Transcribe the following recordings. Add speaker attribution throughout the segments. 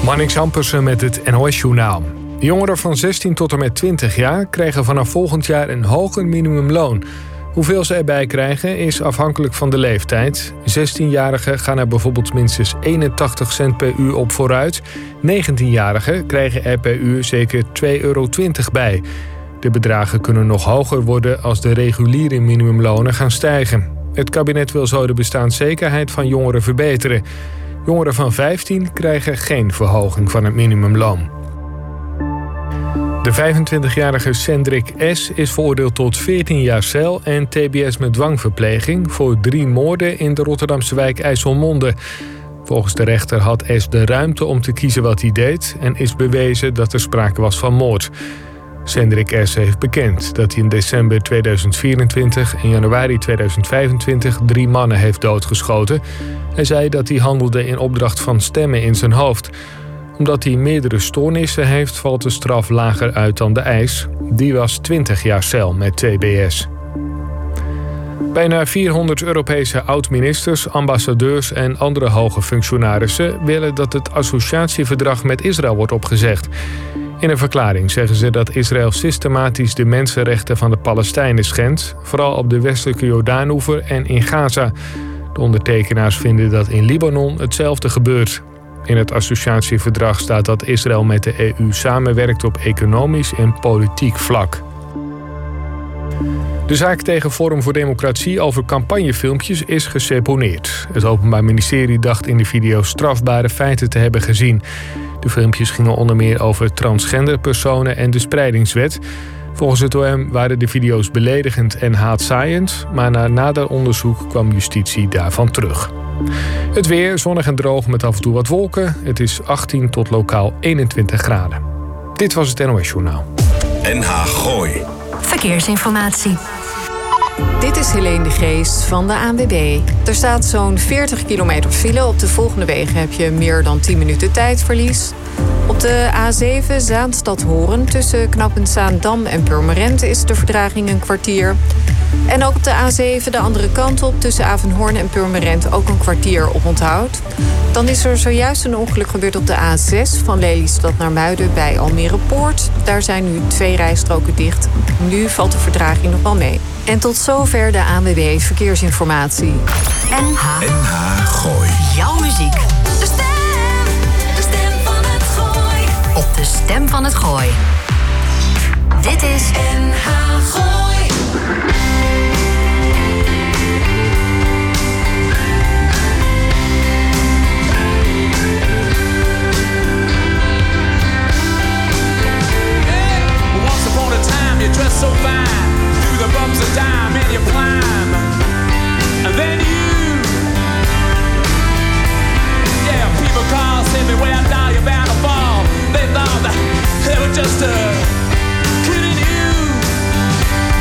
Speaker 1: Marnix Ampersen met het NOS-journaal. Jongeren van 16 tot en met 20 jaar krijgen vanaf volgend jaar een hoger minimumloon. Hoeveel ze erbij krijgen is afhankelijk van de leeftijd. 16-jarigen gaan er bijvoorbeeld minstens 81 cent per uur op vooruit. 19-jarigen krijgen er per uur zeker €2,20 bij. De bedragen kunnen nog hoger worden als de reguliere minimumlonen gaan stijgen. Het kabinet wil zo de bestaanszekerheid van jongeren verbeteren. Jongeren van 15 krijgen geen verhoging van het minimumloon. De 25-jarige Cendrik S. is veroordeeld tot 14 jaar cel en tbs met dwangverpleging voor 3 moorden in de Rotterdamse wijk IJsselmonde. Volgens de rechter had S. de ruimte om te kiezen wat hij deed en is bewezen dat er sprake was van moord. Cendrik S. heeft bekend dat hij in december 2024 en januari 2025 3 mannen heeft doodgeschoten. Hij zei dat hij handelde in opdracht van stemmen in zijn hoofd. Omdat hij meerdere stoornissen heeft, valt de straf lager uit dan de eis. Die was 20 jaar cel met tbs. Bijna 400 Europese oud-ministers, ambassadeurs en andere hoge functionarissen willen dat het associatieverdrag met Israël wordt opgezegd. In een verklaring zeggen ze dat Israël systematisch de mensenrechten van de Palestijnen schendt, vooral op de westelijke Jordaanoever en in Gaza. De ondertekenaars vinden dat in Libanon hetzelfde gebeurt. In het associatieverdrag staat dat Israël met de EU samenwerkt op economisch en politiek vlak. De zaak tegen Forum voor Democratie over campagnefilmpjes is geseponeerd. Het Openbaar Ministerie dacht in de video strafbare feiten te hebben gezien. De filmpjes gingen onder meer over transgender personen en de spreidingswet. Volgens het OM waren de video's beledigend en haatzaaiend, maar na nader onderzoek kwam justitie daarvan terug. Het weer, zonnig en droog met af en toe wat wolken. Het is 18 tot lokaal 21 graden. Dit was het NOS Journaal.
Speaker 2: NH Gooi.
Speaker 3: Verkeersinformatie.
Speaker 4: Dit is Helene de Geest van de ANWB. Er staat zo'n 40 kilometer file. Op de volgende wegen heb je meer dan 10 minuten tijdverlies. Op de A7 Zaanstad-Horen tussen knooppunt Zaandam en Purmerend is de vertraging een kwartier. En ook op de A7 de andere kant op tussen Avenhoorn en Purmerend ook een kwartier op onthoud. Dan is er zojuist een ongeluk gebeurd op de A6 van Lelystad naar Muiden bij Almere Poort. Daar zijn nu 2 rijstroken dicht. Nu valt de vertraging nog wel mee. En tot zover de ANWB Verkeersinformatie.
Speaker 3: NH
Speaker 2: Gooi.
Speaker 3: Jouw muziek. De stem van het Gooi. Op de stem van het Gooi. Dit is NH Gooi.
Speaker 5: You dress so fine, through the bumps of time, and you climb, and then yeah, people call, say me where now you're bound to fall. They thought that they were just kidding you.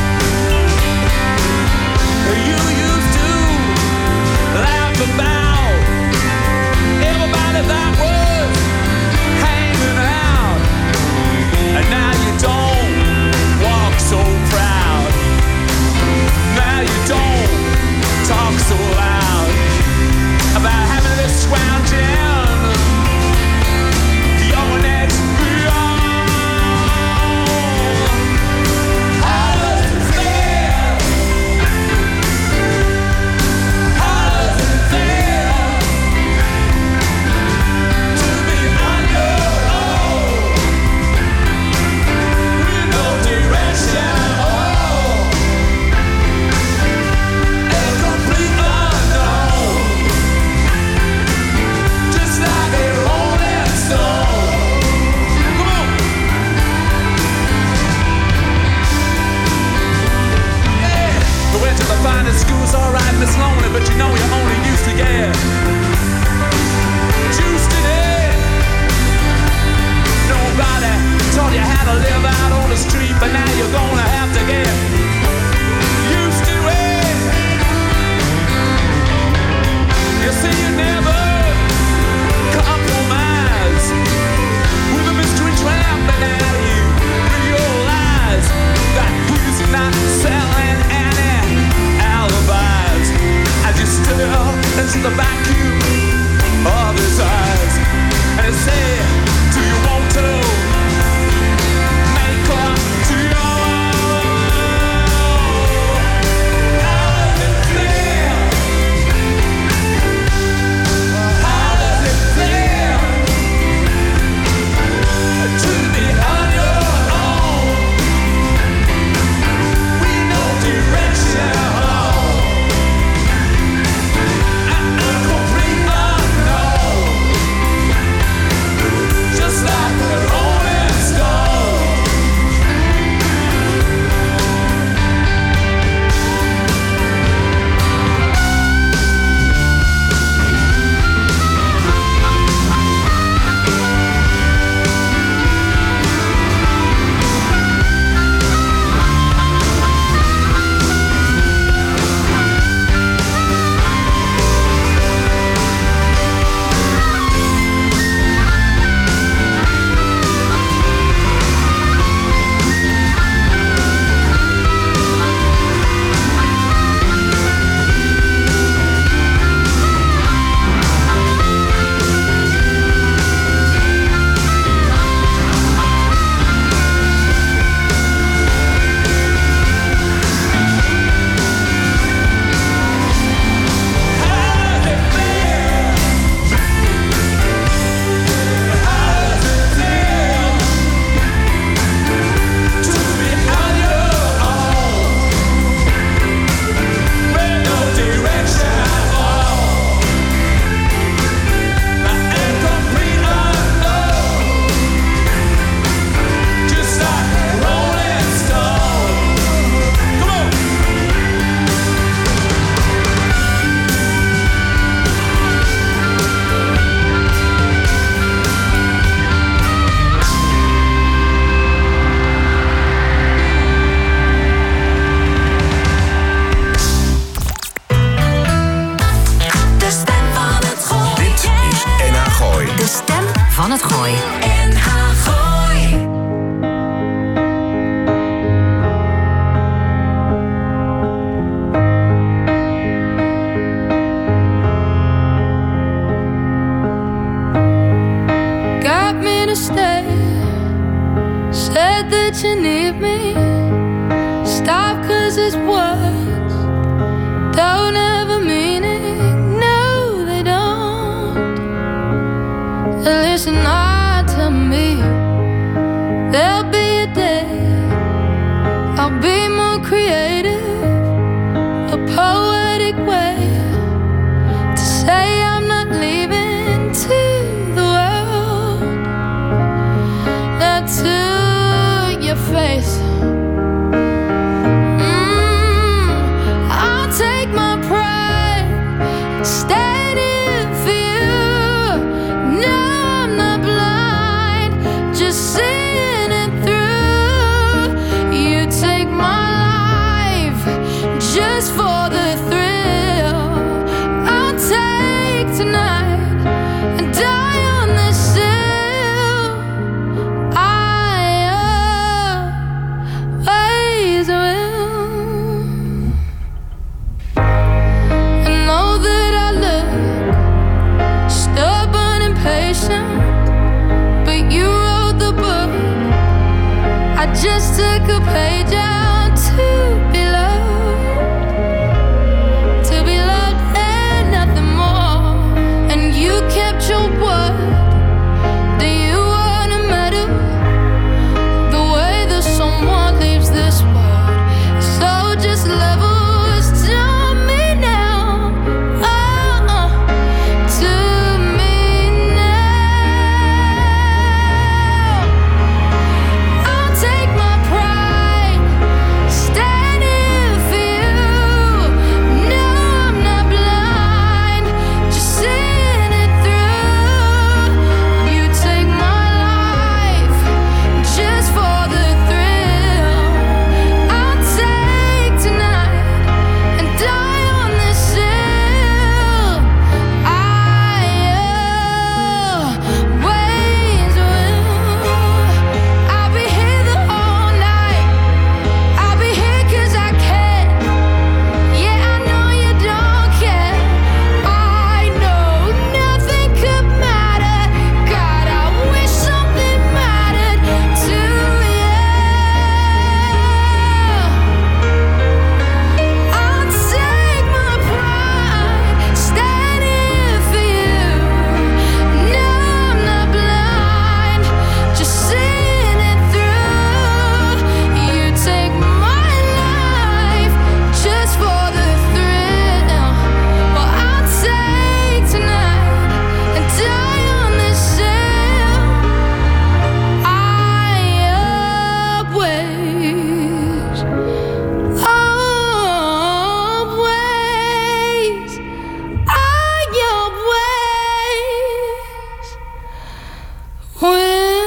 Speaker 3: van het Gooi. NH Gooi.
Speaker 6: Got me to stay. Said that you need me. Stop 'cause it's words don't have a meaning. No, they don't. Listen hard to me. There'll be a day I'll be more creative, a poetic way to say I'm not leaving to the world, not to your face. I'll take my pride, standing for you. No, I'm not blind, just seeing it through. You take my life just for the thrill. I'll take tonight and die on this hill. I always will. I know that I look stubborn and patient, but you wrote the book. I just took a page out to be loved and nothing more. And you kept your word. Do you want a medal? The way that someone leaves this world, so just levels to me now. To me now. I'll take my pride, standing for you. No, I'm not blind, just seeing it through. You take my life just for the thrill. I'll take tonight and die on this hill. I always will. I'll be here the whole night. I'll be here 'cause I can. Yeah, I know you don't care. I know nothing could matter. God, I wish something mattered to you. I'll take my pride, standing for you. No, I'm not blind, just seeing it through. You take my life just for the thrill. Well, I'll take tonight and die on this hill. I always, always, I always will.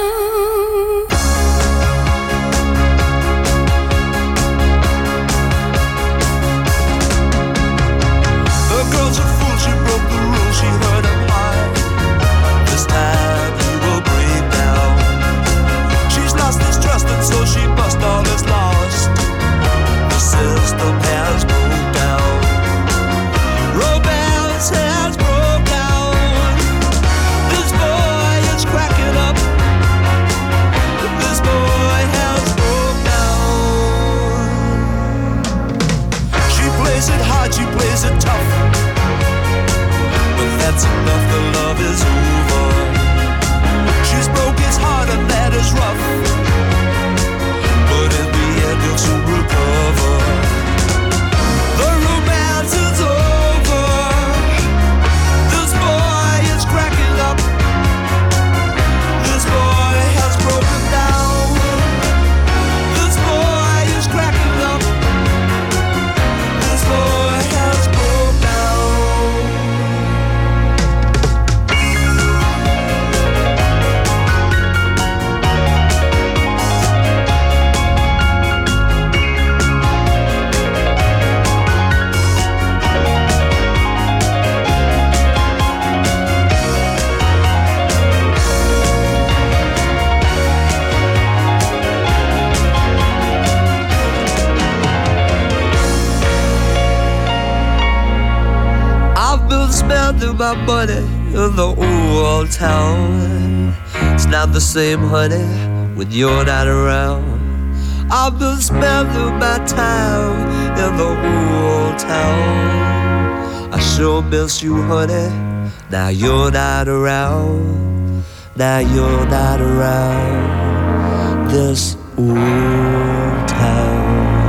Speaker 7: The girl's a fool, she broke the rules, she heard him high. This time he will break down. She's lost his trust and so she bust all is lost. The system has broke down. Romance has broke down. This boy is cracking up. This boy has broke down. She plays it hard, she plays it tough. But that's enough, the love is over. She's broke his heart and that is rough. But in the end he'll soon recover. The romance is over. This boy is cracking up. This boy has broken down. This boy is cracking up. This boy has broke down. my money in the old town. It's not the same, honey, when you're not around. I've been spending my time in the old town. I sure miss you, honey. Now you're not around. Now you're not around this old town.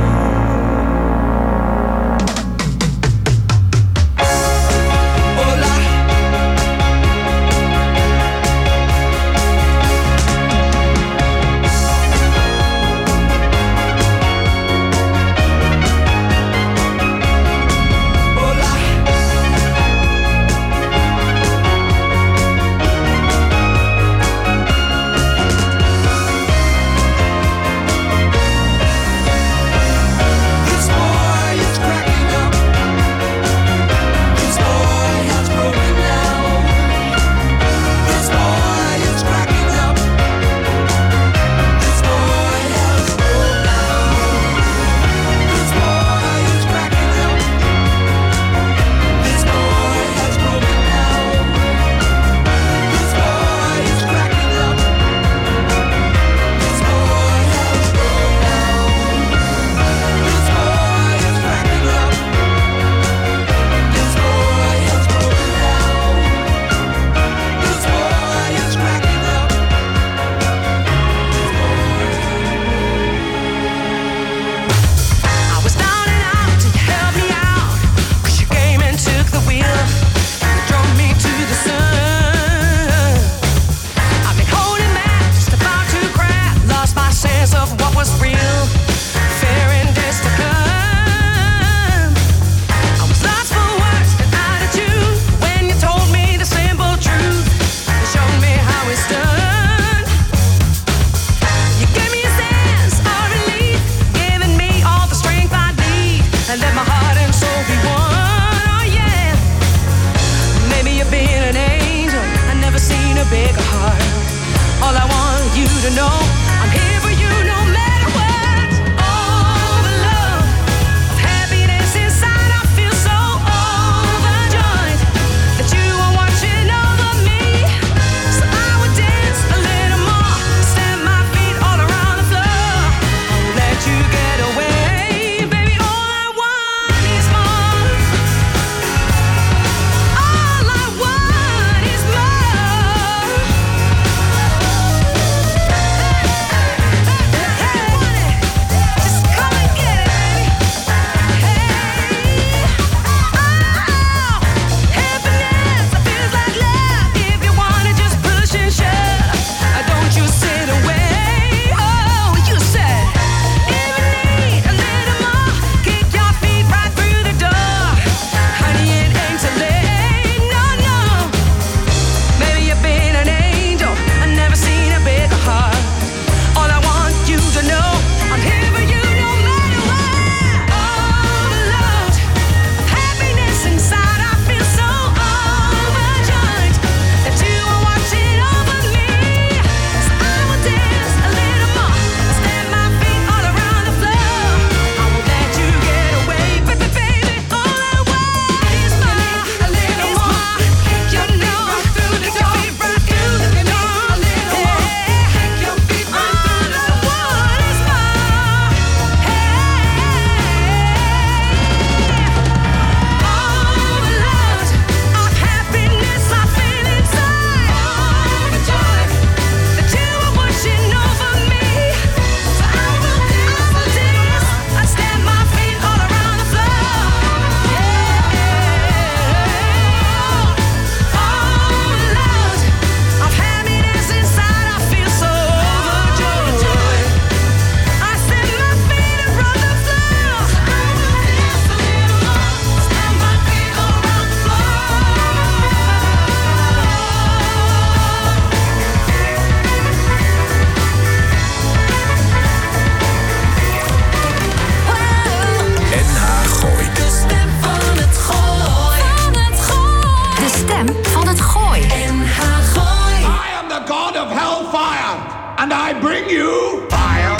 Speaker 5: and I bring you fire.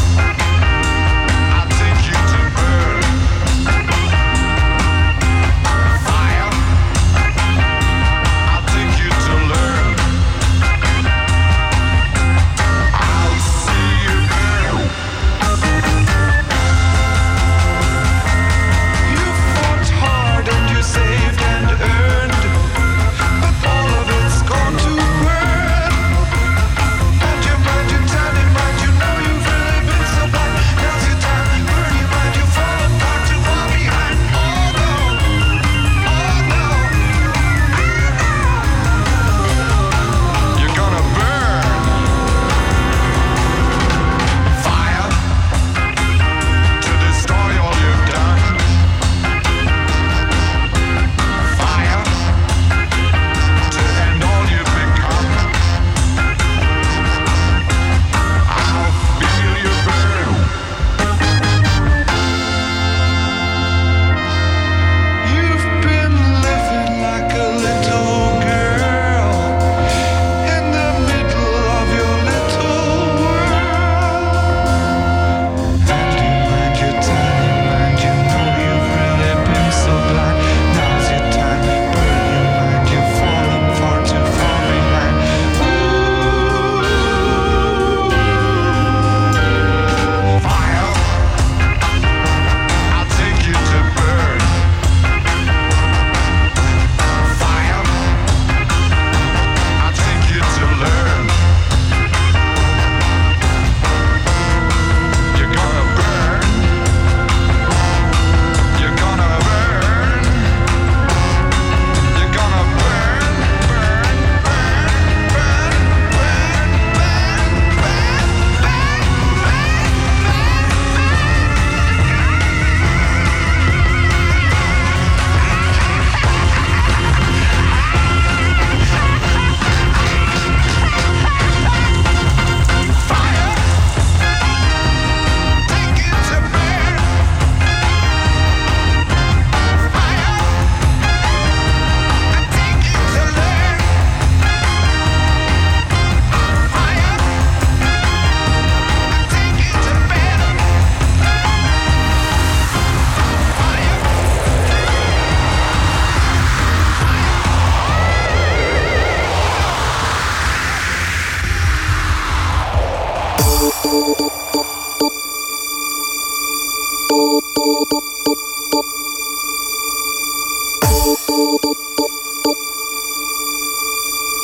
Speaker 8: I'll take you to burn. Fire.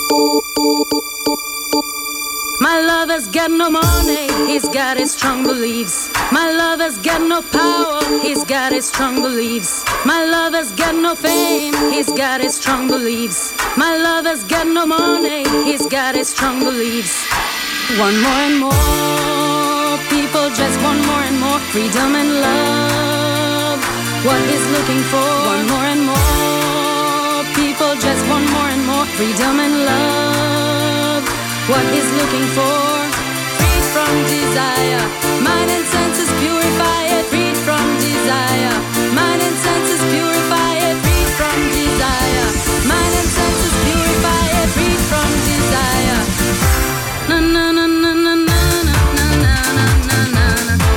Speaker 8: My lover's got no money, he's got his strong beliefs. My lover's got no power, he's got his strong beliefs. My lover's got no fame, he's got his strong beliefs. My lover's got no money, he's got his strong beliefs. Want more and more, people just want more and more freedom and love. What he's looking for, want more and more, people just want more and more freedom and love. What he's looking for, freed from desire, mind and senses purify it, freed from desire, mind and senses purify it, freed from desire, mind and senses purify it, freed from desire. Na na na na na na na na na na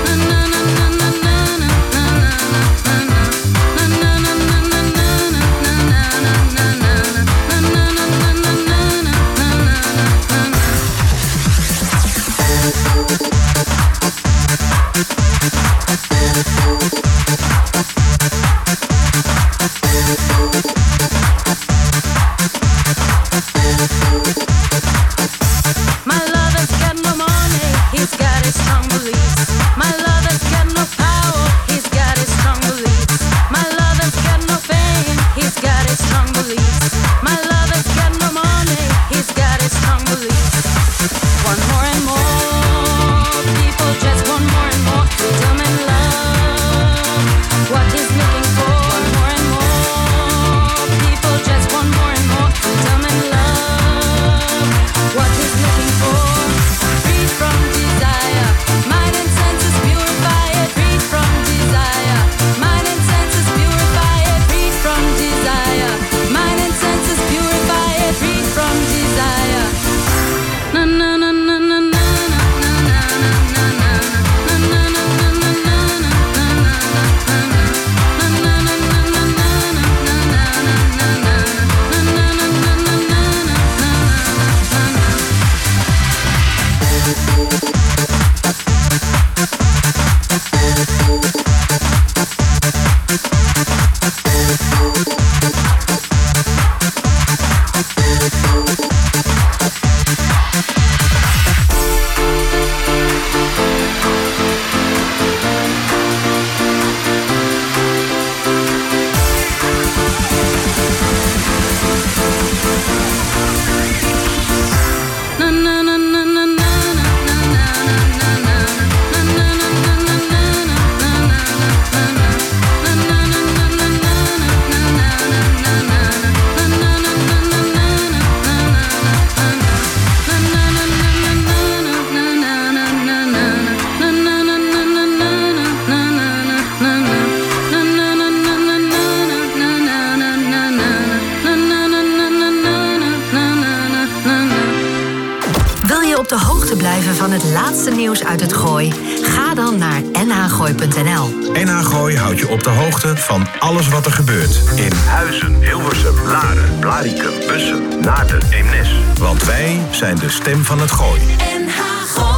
Speaker 3: Van het laatste nieuws uit het Gooi? Ga dan naar nhgooi.nl.
Speaker 2: NH Gooi houdt je op de hoogte van alles wat er gebeurt. In Huizen, Hilversum, Laren, Blaricum, Bussum, Naarden, Eemnes. Want wij zijn de stem van het Gooi.
Speaker 3: NH Gooi.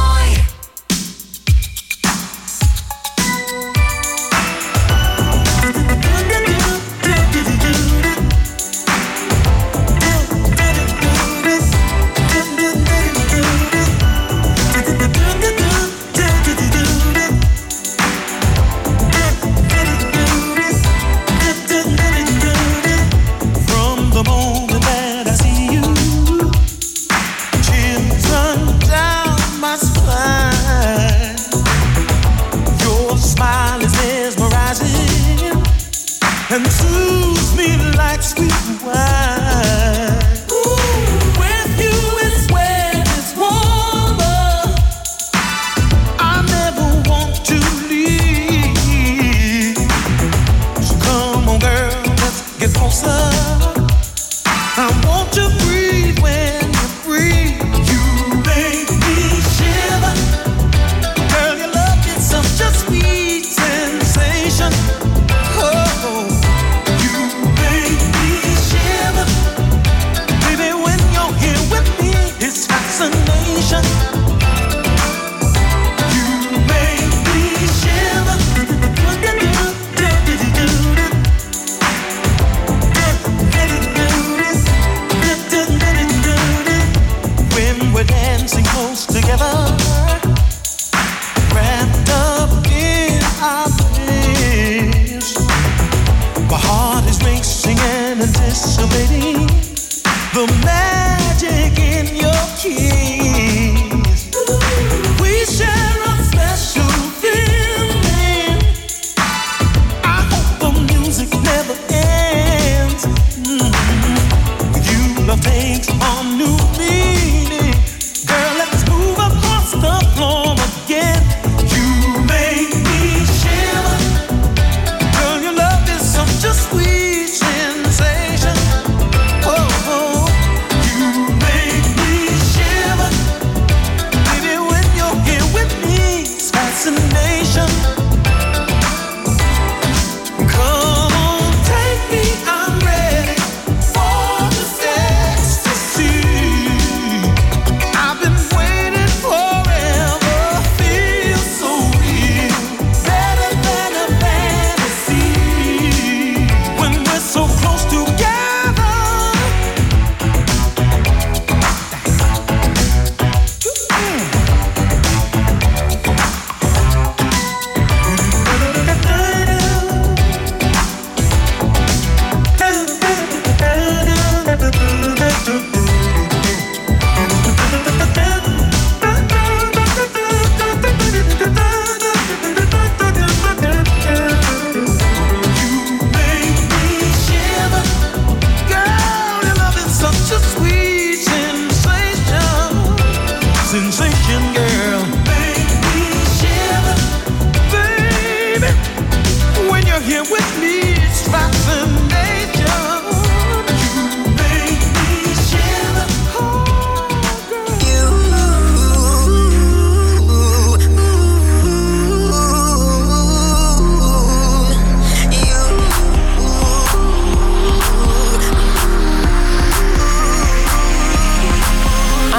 Speaker 7: Children die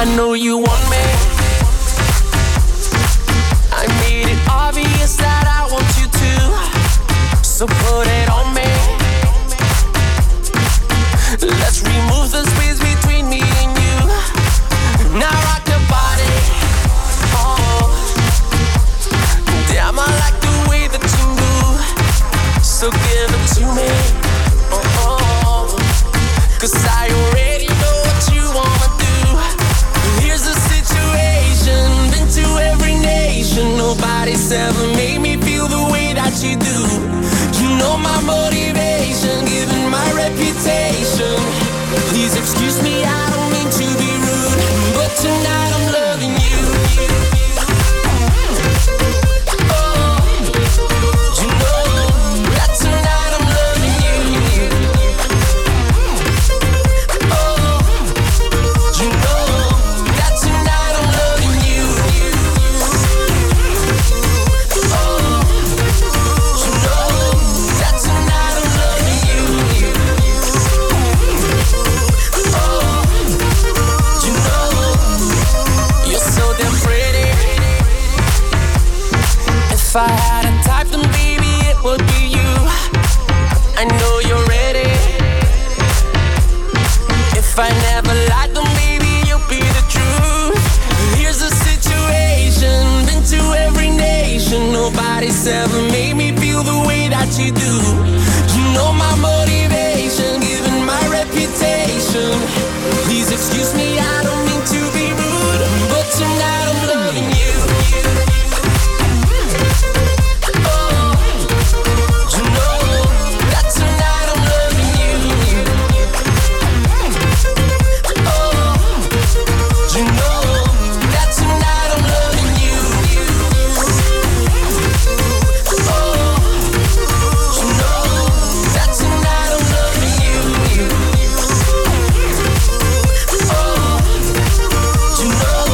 Speaker 9: I know you want me. I made it obvious that I want you to, so put it on me. Let's remove the space between me and you. Now rock your body. Oh, damn, I like the way that you move. So give it to me. Oh, 'cause I already know what you wanna do. Here's the situation, been to every nation. Nobody's ever made me feel the way that you do. You know my motivation, given my reputation. Please excuse me, I don't mean to be rude, but tonight I'm loving you. Oh, you know that tonight I'm loving you. Oh, you know that tonight I'm loving you. Oh, you know that tonight I'm loving you. Oh, you know you're so damn pretty. If I had a type, then baby it would be you. I know you're ready. If I never lied, then baby you'll be the truth. Here's the situation, been to every nation. Nobody's ever made me feel the way that you do. You know my motivation, given my reputation. Please excuse me, I don't mean to be rude, but tonight I'm loving you. Oh, you know that tonight I'm loving you. Oh, you know that tonight I'm loving you. Oh, you know that tonight I'm loving you. Oh, you know.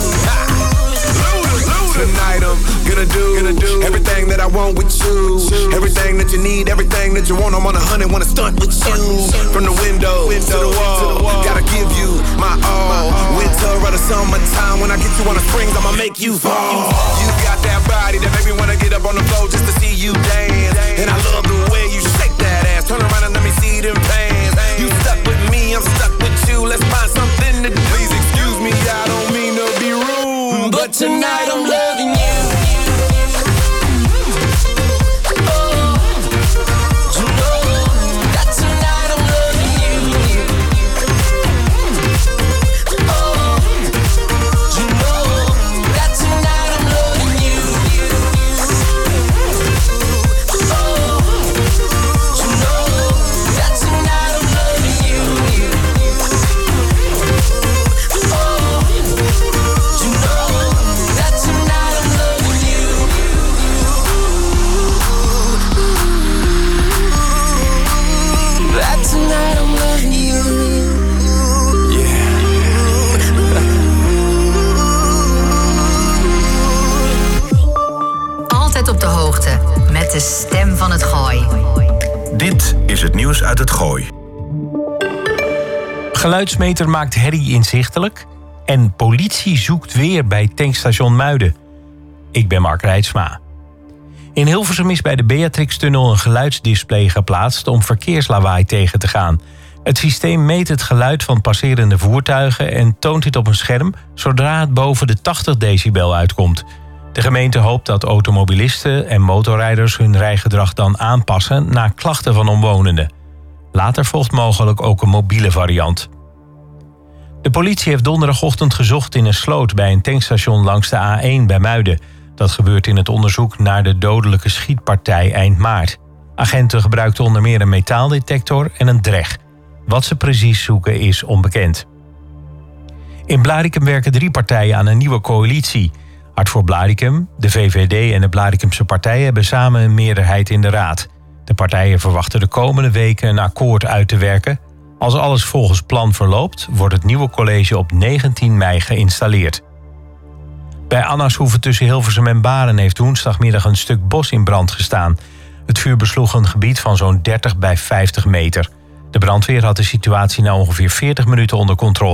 Speaker 10: Tonight I'm gonna do everything that I want with you. Everything that you need, everything that you want. I'm on 100, wanna stunt with you. From the window to the wall, gotta give you my all. Winter or the summertime, when I get you on the springs, I'ma make you fall. You got that body that make me wanna get up on the floor just to see you dance. And I love the way you shake that ass. Turn around and let me see them pants. You stuck with me, I'm stuck with you. Let's find something to do. Please excuse me, I don't mean to be rude,
Speaker 9: But tonight I'm loving you. Oh, you know that tonight I'm loving you. Oh, you know that tonight I'm loving you. Oh, you know that tonight I'm loving you. Oh, you know that tonight I'm loving you. That tonight I'm loving you.
Speaker 3: Altijd op de hoogte met de stem van het Gooi.
Speaker 2: Dit is het nieuws uit het Gooi.
Speaker 11: Geluidsmeter maakt herrie inzichtelijk. En politie zoekt weer bij tankstation Muiden. Ik ben Mark Reitsma. In Hilversum is bij de Beatrixtunnel een geluidsdisplay geplaatst om verkeerslawaai tegen te gaan. Het systeem meet het geluid van passerende voertuigen en toont dit op een scherm zodra het boven de 80 decibel uitkomt. De gemeente hoopt dat automobilisten en motorrijders hun rijgedrag dan aanpassen na klachten van omwonenden. Later volgt mogelijk ook een mobiele variant. De politie heeft donderdagochtend gezocht in een sloot bij een tankstation langs de A1 bij Muiden. Dat gebeurt in het onderzoek naar de dodelijke schietpartij eind maart. Agenten gebruikten onder meer een metaaldetector en een dreg. Wat ze precies zoeken is onbekend. In Blaricum werken 3 partijen aan een nieuwe coalitie. Hart voor Blaricum, de VVD en de Blaricumse partijen hebben samen een meerderheid in de raad. De partijen verwachten de komende weken een akkoord uit te werken. Als alles volgens plan verloopt, wordt het nieuwe college op 19 mei geïnstalleerd. Bij Annashoeve tussen Hilversum en Baren heeft woensdagmiddag een stuk bos in brand gestaan. Het vuur besloeg een gebied van zo'n 30 bij 50 meter. De brandweer had de situatie na ongeveer 40 minuten onder controle.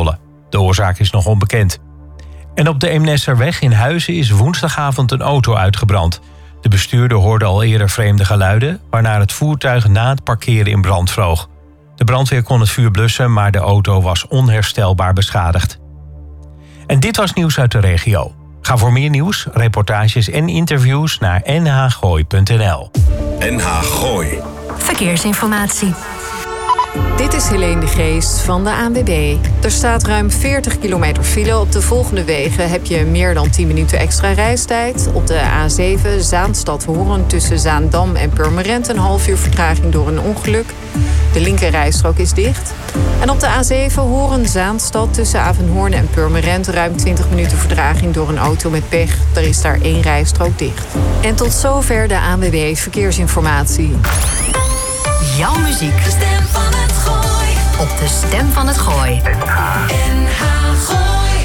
Speaker 11: De oorzaak is nog onbekend. En op de Eemnesserweg in Huizen is woensdagavond een auto uitgebrand. De bestuurder hoorde al eerder vreemde geluiden, waarna het voertuig na het parkeren in brand vloog. De brandweer kon het vuur blussen, maar de auto was onherstelbaar beschadigd. En dit was nieuws uit de regio. Ga voor meer nieuws, reportages en interviews naar nhgooi.nl.
Speaker 2: NH Gooi.
Speaker 3: Verkeersinformatie.
Speaker 4: Dit is Helene de Geest van de ANWB. Er staat ruim 40 kilometer file. Op de volgende wegen heb je meer dan 10 minuten extra reistijd. Op de A7 Zaanstad-Hoorn tussen Zaandam en Purmerend... een half uur vertraging door een ongeluk. De linkerrijstrook is dicht. En op de A7 Hoorn-Zaanstad tussen Avenhoorn en Purmerend... ruim 20 minuten vertraging door een auto met pech. Er is daar 1 rijstrook dicht. En tot zover de ANWB Verkeersinformatie.
Speaker 3: Jouw muziek. De stem van het Gooi. Op de stem van het Gooi. NH Gooi.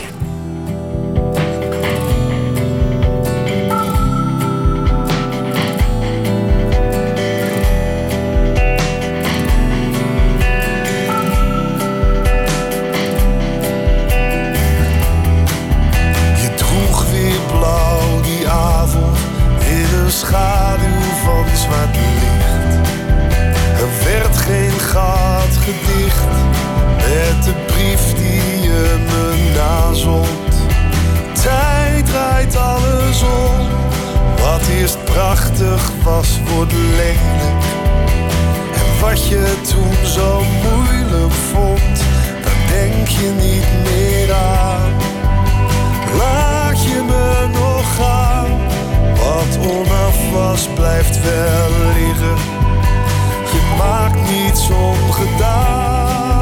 Speaker 12: Je droeg weer blauw die avond in een schaduw van zwart licht. Er werd geen gat gedicht met de brief die je me nazond. Tijd draait alles om. Wat eerst prachtig was, wordt lelijk. En wat je toen zo moeilijk vond, daar denk je niet meer aan. Laat je me nog gaan. Wat onaf was, blijft wel liggen. Je maakt niets ongedaan.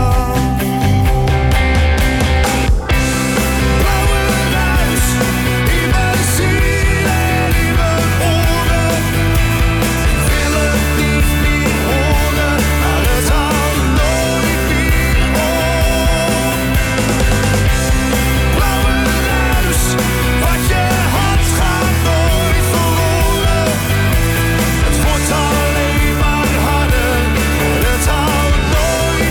Speaker 12: Blauwe ruis in mijn ziel en in mijn oren. Ik wil het niet meer horen, maar het houdt nooit meer op. Blauwe ruis, wat je had gaat nooit verloren. Het wordt alleen maar harder. Het houdt nooit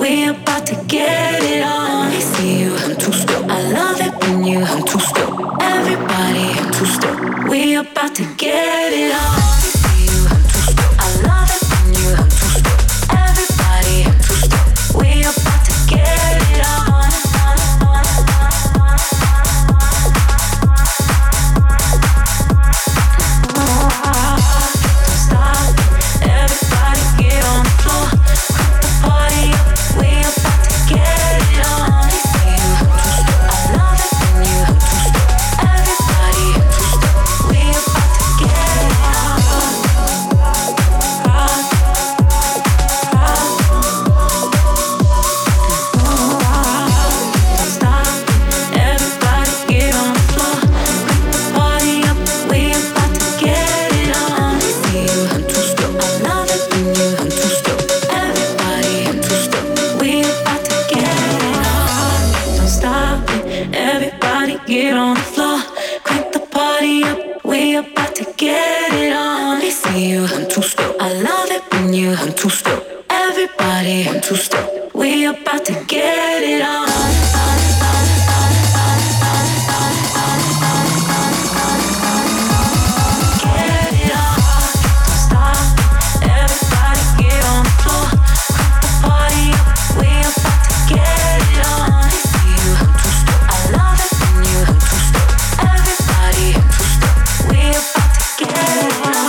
Speaker 8: We about to get it on. I see you, I'm too still. I love it when you, I'm too still. Everybody, I'm too still. We about to get it on. I see you, I'm too still. I love it when you, I'm too still. Everybody, I'm too still. We about to get it on. Don't stop, everybody get on the floor. Crank the party up, we about to get it on. I see you, I'm too still. I love it when you, I'm too still. Everybody, I'm too still. We about to get it on. Don't stop, everybody get on the floor. Crank the party up, we about to get it on. I see you, I'm too still. I love it when you, I'm too still. Everybody, I'm too still. We about to get it on. Don't stop it, everybody get on the floor. Crank the party up, we about to get it on. I see you, I'm too still. I love it when you, I'm too still. Everybody, I'm too still. We about to get it on. Get it on. Don't stop it, everybody get on the floor. Crank the party up, we about to get it on. I see you, I'm too still. I love it when you, I'm too still. Everybody, I'm too still. We about to get it on.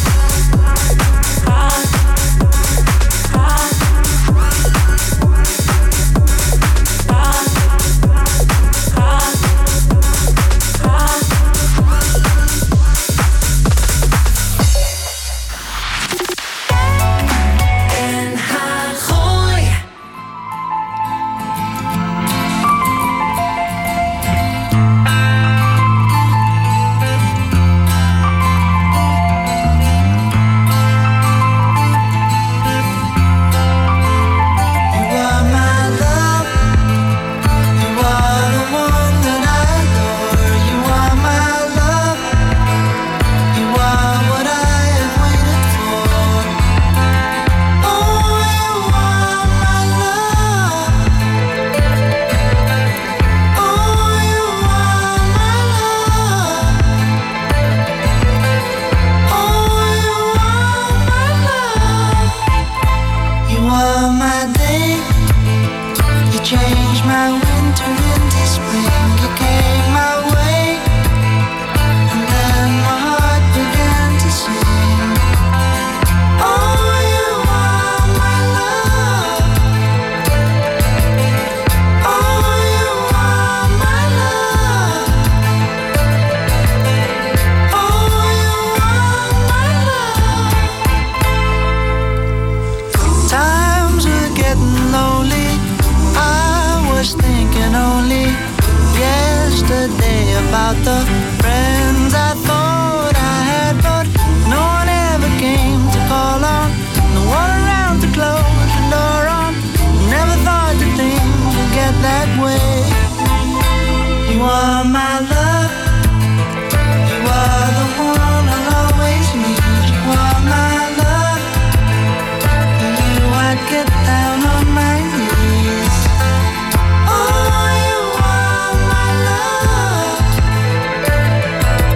Speaker 13: About the friends I thought I had, but no one ever came to call on. No one around to close the door on. Never thought that things would get that way. You are my love. You are the one I'll always need. You are my love. For you I'd get down on my knees. Oh, you are my love.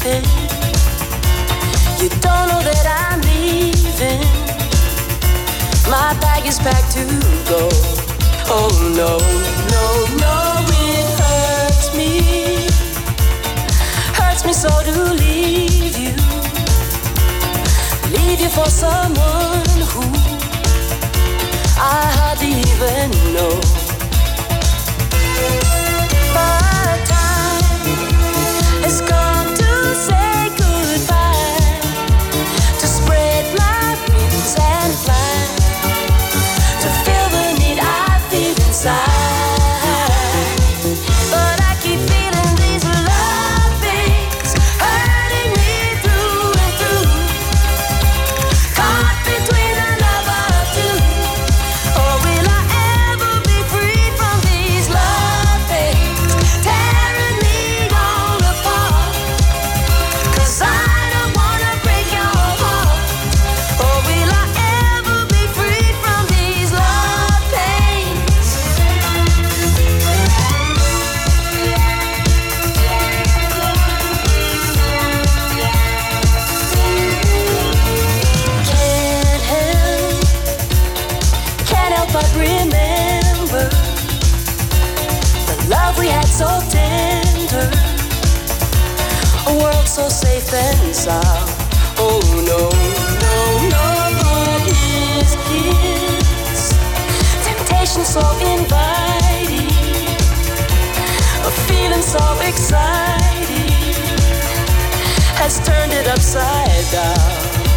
Speaker 9: nothing. You don't know that I'm leaving. My bag is packed to go. Oh no, no, no, it hurts me. Hurts me so to leave you. Leave you for someone who I hardly even know. But time has come to say goodbye, to spread my wings and fly, to feel the need I feel inside. But I keep feeling these love things hurting me through and through. Caught between the love of two. Or will I ever be free from these love things tearing me all apart? 'Cause I don't wanna break your heart. Or will I ever be free from these love pains? Can't help but remember the love we had so tender, a world so safe and sound. Oh no, no, no, but his kiss, temptation so inviting, a feeling so exciting, has turned it upside down.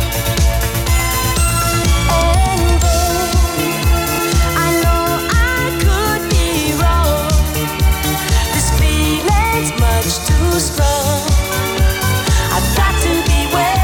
Speaker 9: And though I know I could be wrong, this feeling's much too strong. I've got to be where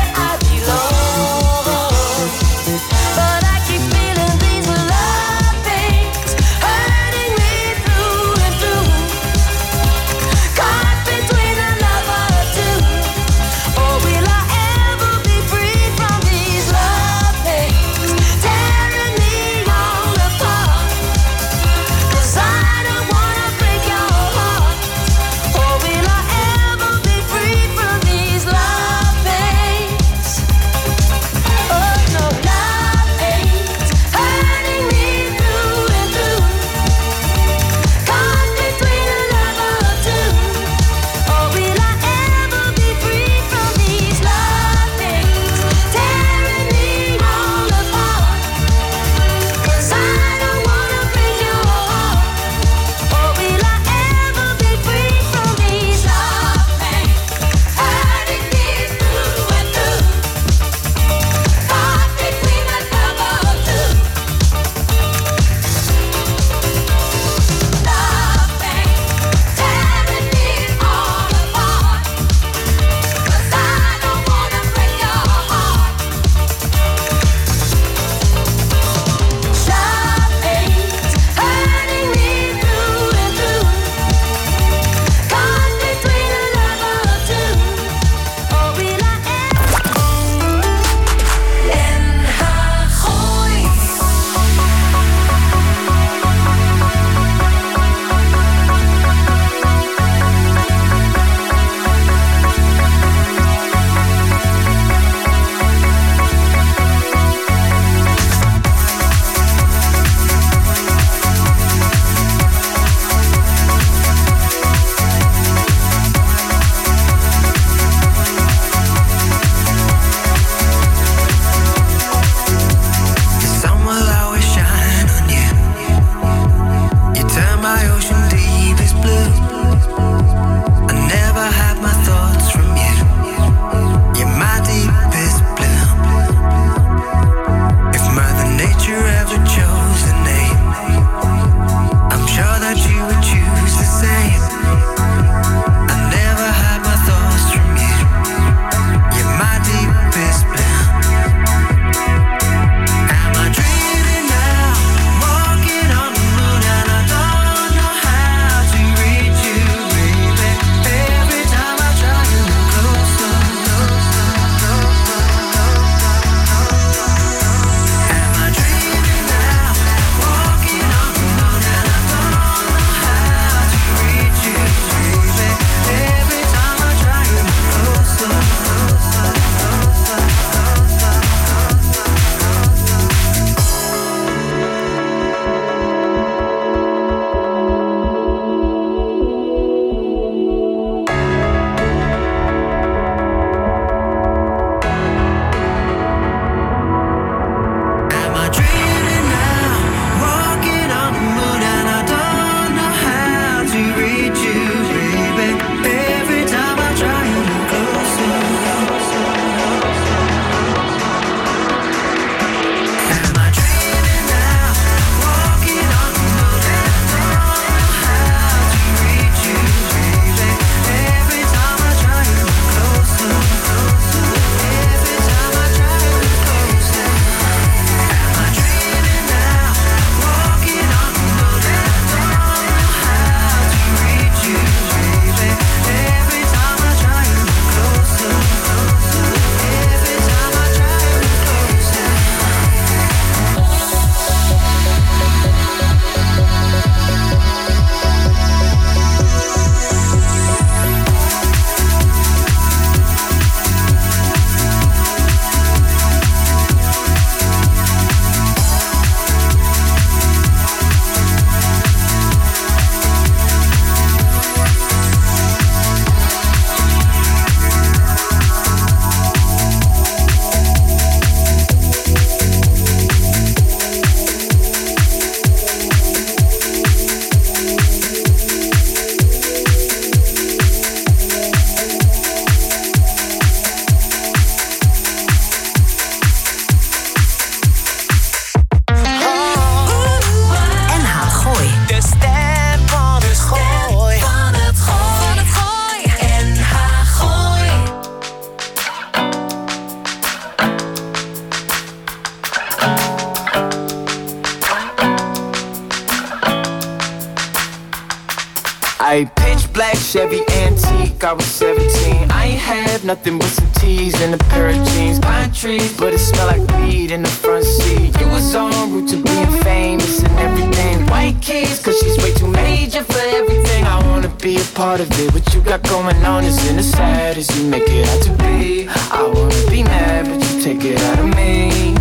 Speaker 14: Like pitch black Chevy antique, I was 17. I ain't had nothing but some teas and a pair of jeans. Pine trees, but it smelled like weed in the front seat. You was en route to being famous and everything. White keys, cause she's way too major for everything. I wanna be a part of it. What you got going on isn't as sad as you make it out to be. I wanna be mad, but you take it out of me.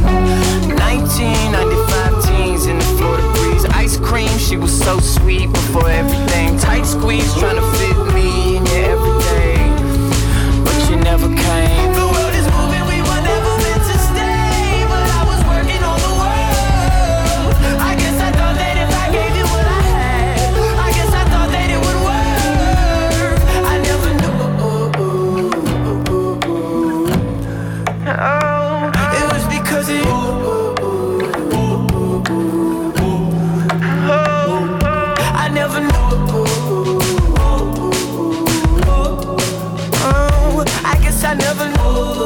Speaker 14: 1995 teens in the Florida breeze. Ice cream, she was so sweet before everything. Tight squeeze, trying to fit me in your everyday, but you never came. The world is moving, we were never meant to stay, but I was working on the world. I guess I thought that if I gave you what I had, I guess I thought that it would work. I never knew. Oh, it was because it. I never knew.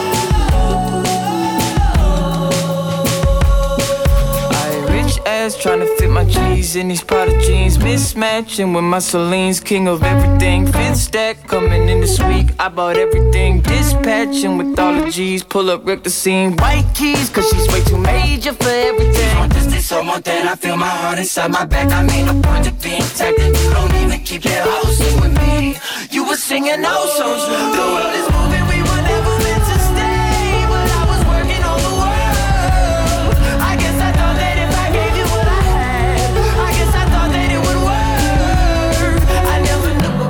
Speaker 14: I rich ass trying to fit my G's in these Prada jeans, mismatching with my Celine's, king of everything. Fifth stack coming in this week. I bought everything, dispatching with all the G's. Pull up, wreck the scene. White keys, cause she's way too major for everything. Want this, this, or want that. I feel my heart inside my back. I made no point of being tagged. You don't even keep your house in with me. You were singing no songs. The world is moving, we were never meant to stay, but I was working on the world. I guess I thought that if I gave you what I had, I guess I thought that it would work. I never knew.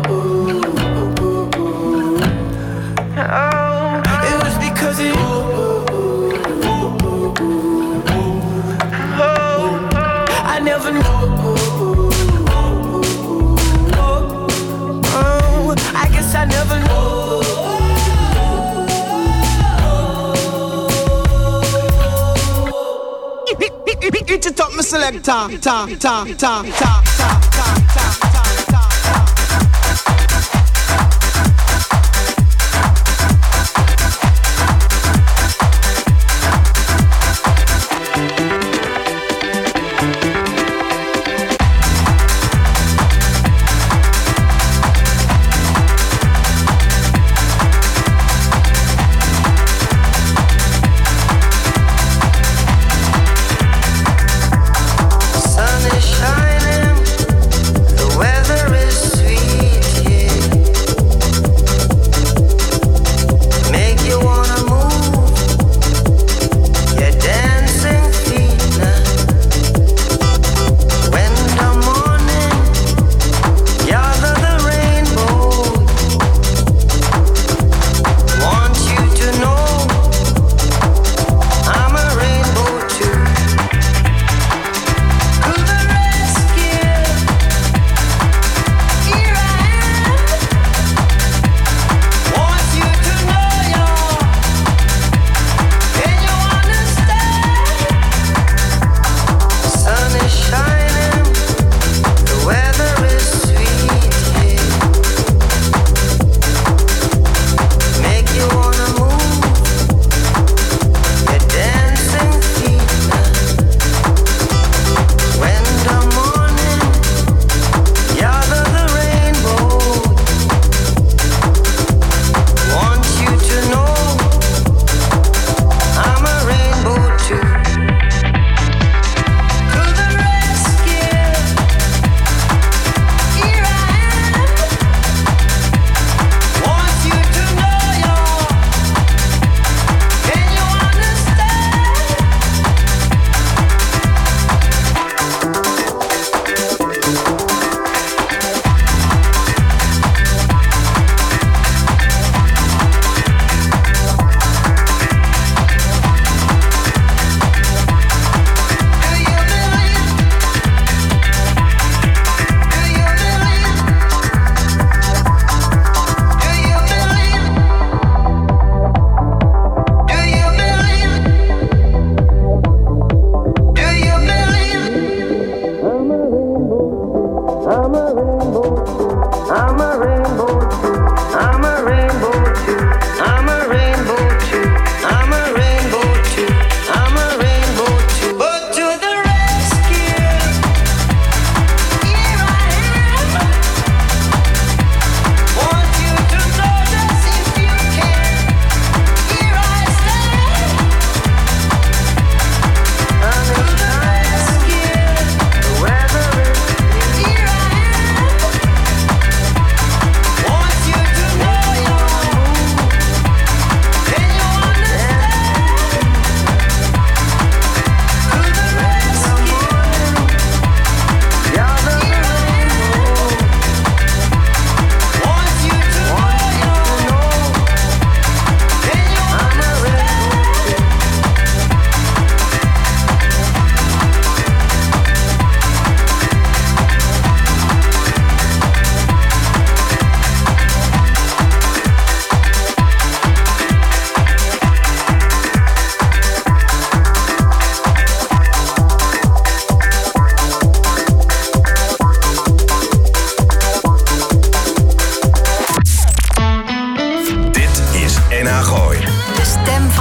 Speaker 14: Oh, it was because it. Oh, I never knew. I never know.
Speaker 15: Eat it up, my selector. Ta ta ta ta ta ta ta.
Speaker 13: Sun is shining, the weather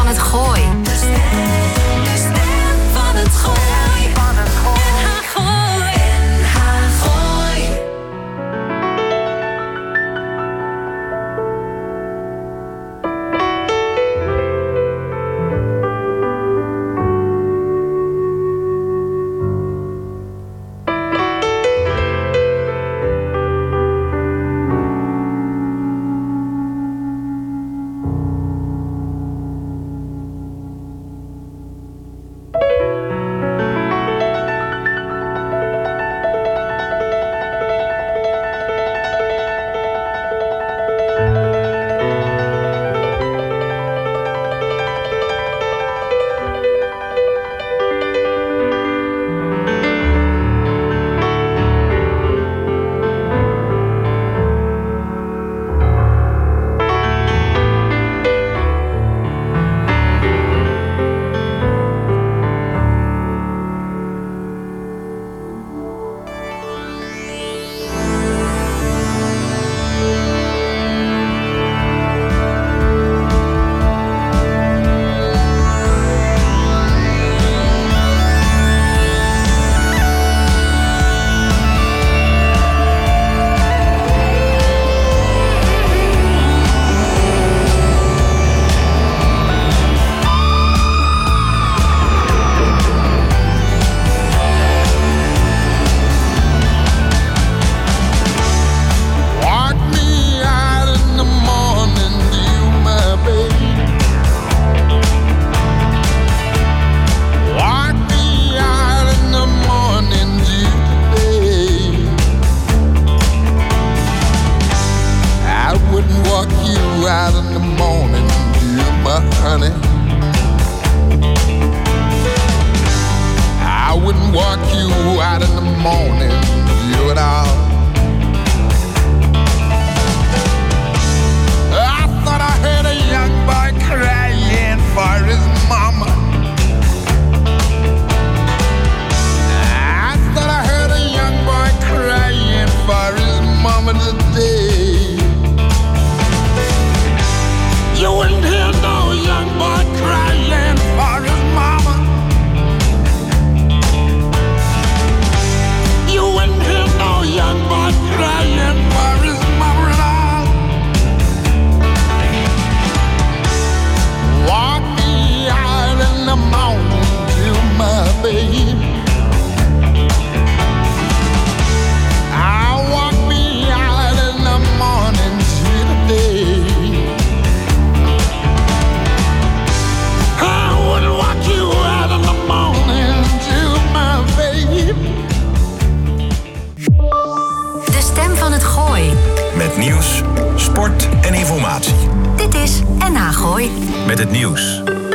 Speaker 3: van het Gooi. De stem van het Gooi. NH Gooi. NH Gooi.
Speaker 2: Met nieuws, sport en informatie.
Speaker 3: Dit is NH Gooi.
Speaker 2: Met het nieuws